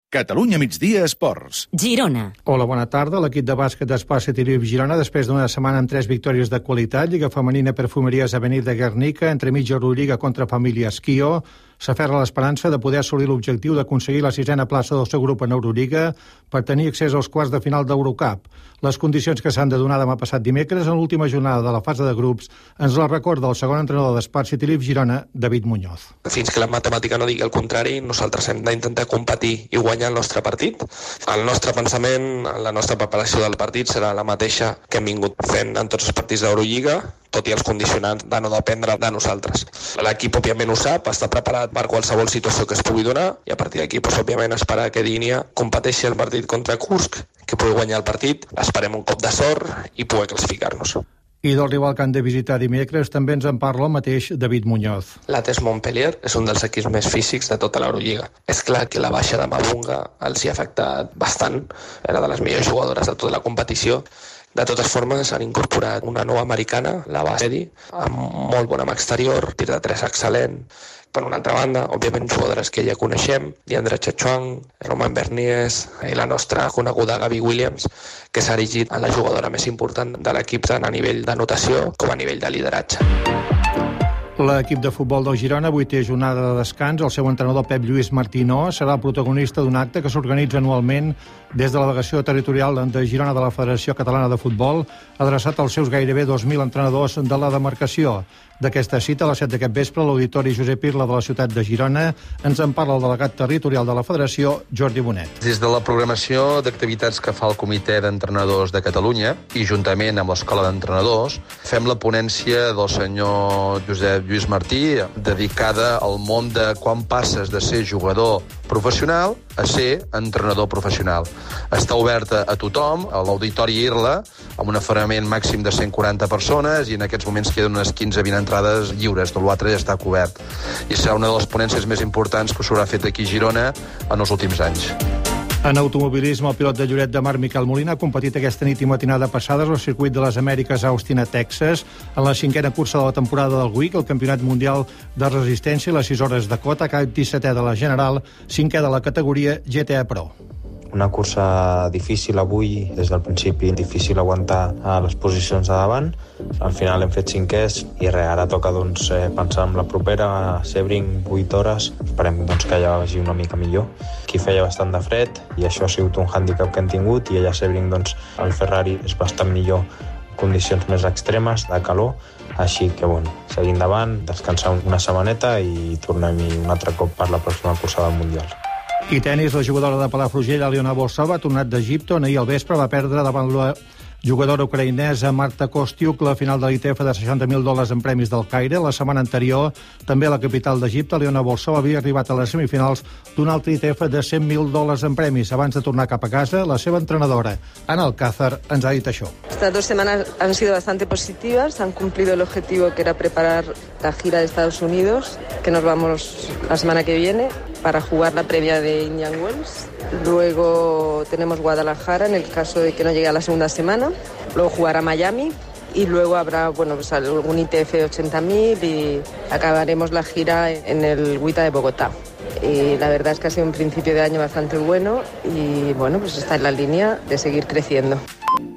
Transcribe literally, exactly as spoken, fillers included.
Catalunya migdia esports. Girona. Hola, bona tarda. L'equip de bàsquet d'Espai City Girona, després d'una setmana amb tres victòries de qualitat, Lliga Femenina Perfumeries Avenida Guernica, entremig Euroliga contra Família Esquio, s'aferra l'esperança de poder assolir l'objectiu d'aconseguir la sisena plaça del seu grup en Euroliga per tenir accés als quarts de final d'Eurocup. Les condicions que s'han de donar demà passat dimecres en l'última jornada de la fase de grups ens la recorda el segon entrenador d'Espai City Girona, David Muñoz. Fins que la matemàtica no digui el contrari, nosaltres hem d'intentar competir i guanyar el nostre partit. El nostre pensament, la nostra preparació del partit serà la mateixa que hem vingut fent en tots els partits d'Eurolliga, tot i els condicionants de no dependre de nosaltres. L'equip, òbviament, ho sap, està preparat per qualsevol situació que es pugui donar i a partir d'aquí, doncs, òbviament, esperar que Dínia competeixi el partit contra Kursk, que pugui guanyar el partit, esperem un cop de sort i poder classificar-nos. I del rival que han de visitar dimecres també ens en parla el mateix David Muñoz. L'A T E S Montpellier és un dels equips més físics de tota l'Eurolliga. És clar que la baixa de Mabunga els hi ha afectat bastant, era de les millors jugadores de tota la competició. De totes formes, han incorporat una nova americana, la Basedi, amb molt bona mà exterior, tir de tres excel·lent. Per una altra banda, òbviament, jugadores que ja coneixem, Diandra Chachuang, Roman Bernies i la nostra coneguda Gabi Williams, que s'ha erigit en la jugadora més important de l'equip tant a nivell d'anotació com a nivell de lideratge. L'equip de futbol del Girona avui té jornada de descans. El seu entrenador Pep Lluís Martínó serà el protagonista d'un acte que s'organitza anualment des de la delegació territorial de Girona de la Federació Catalana de Futbol, adreçat als seus gairebé dos mil entrenadors de la demarcació. D'aquesta cita, a les set d'aquest vespre, a l'Auditori Josep Irla de la ciutat de Girona, ens en parla el delegat territorial de la Federació, Jordi Bonet. Des de la programació d'activitats que fa el Comitè d'Entrenadors de Catalunya i juntament amb l'Escola d'Entrenadors, fem la ponència del senyor Josep Lluís Martí, dedicada al món de quan passes de ser jugador professional a ser entrenador professional. Està oberta a tothom, a l'Auditori Irla, amb un aforament màxim de cent quaranta persones, i en aquests moments queden unes quinze a vint entrades lliures, tot l'altre ja està cobert. I serà una de les ponències més importants que s'haurà fet aquí a Girona en els últims anys. En automobilisme, el pilot de Lloret de Mar, Miquel Molina, ha competit aquesta nit i matinada passades al circuit de les Amèriques a Austin, a Texas, en la cinquena cursa de la temporada del W I C, el Campionat Mundial de Resistència, les sis hores de cota, cap dissetè de la general, cinquè de la categoria G T A Pro. Una cursa difícil avui, des del principi difícil aguantar les posicions de davant. Al final hem fet cinquers i res, ara toca doncs, pensar en la propera, a Sebring, vuit hores. Esperem doncs, que allà vagi una mica millor. Aquí feia bastant de fred i això ha sigut un hàndicap que hem tingut, i allà a Sebring doncs, el Ferrari és bastant millor, condicions més extremes de calor, així que bueno, seguim endavant, descansar una setmaneta i tornem-hi un altre cop per la pròxima cursa del Mundial. I tenis, la jugadora de Palafrugell, Aliona Bolsova, ha tornat d'Egipte, on ahir al vespre va perdre davant la jugadora ucraïnesa Marta Kostiuk la final de l'I T F de seixanta mil dòlars en premis del Caire. La setmana anterior, també a la capital d'Egipte, Aliona Bolsova havia arribat a les semifinals d'un altre I T F de cent mil dòlars en premis. Abans de tornar cap a casa, la seva entrenadora, Ana Alcázar, ens ha dit això. Estas dos semanas han sido bastante positivas, han cumplido el objetivo que era preparar la gira de Estados Unidos, que nos vamos la semana que viene, para jugar la previa de Indian Wells. Luego tenemos Guadalajara en el caso de que no llegue a la segunda semana. Luego jugará Miami y luego habrá bueno, pues algún I T F de ochenta mil y acabaremos la gira en el WITA de Bogotá. Y la verdad es que ha sido un principio de año bastante bueno y bueno, pues está en la línea de seguir creciendo.